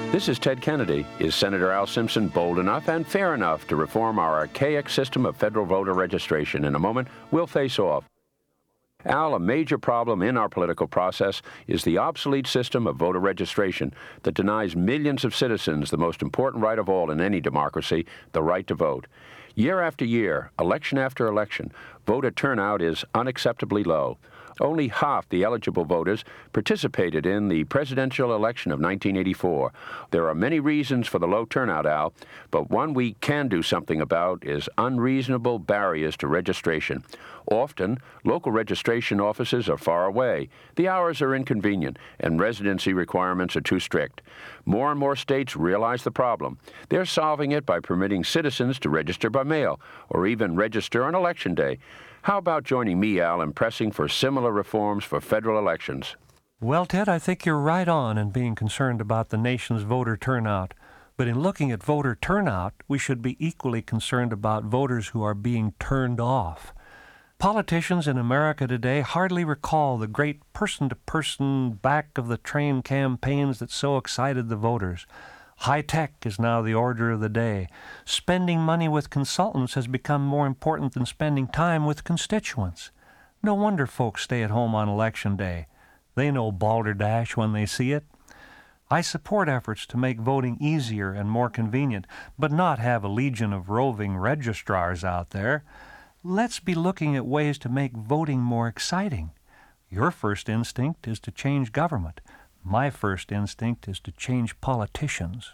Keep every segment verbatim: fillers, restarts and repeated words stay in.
This is Ted Kennedy. Is Senator Al Simpson bold enough and fair enough to reform our archaic system of federal voter registration? In a moment, we'll face off. Al, a major problem in our political process is the obsolete system of voter registration that denies millions of citizens the most important right of all in any democracy, the right to vote. Year after year, election after election, voter turnout is unacceptably low. Only half the eligible voters participated in the presidential election of nineteen eighty-four. There are many reasons for the low turnout, Al, but one we can do something about is unreasonable barriers to registration. Often, local registration offices are far away, the hours are inconvenient, and residency requirements are too strict. More and more states realize the problem. They're solving it by permitting citizens to register by mail, or even register on Election Day. How about joining me, Al, in pressing for similar reforms for federal elections? Well, Ted, I think you're right on in being concerned about the nation's voter turnout. But in looking at voter turnout, we should be equally concerned about voters who are being turned off. Politicians in America today hardly recall the great person-to-person, back-of-the-train campaigns that so excited the voters. High-tech is now the order of the day. Spending money with consultants has become more important than spending time with constituents. No wonder folks stay at home on Election Day. They know balderdash when they see it. I support efforts to make voting easier and more convenient, but not have a legion of roving registrars out there. Let's be looking at ways to make voting more exciting. Your first instinct is to change government. My first instinct is to change politicians.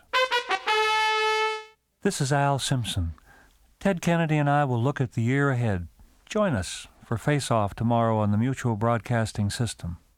This is Al Simpson. Ted Kennedy and I will look at the year ahead. Join us for Face Off tomorrow on the Mutual Broadcasting System.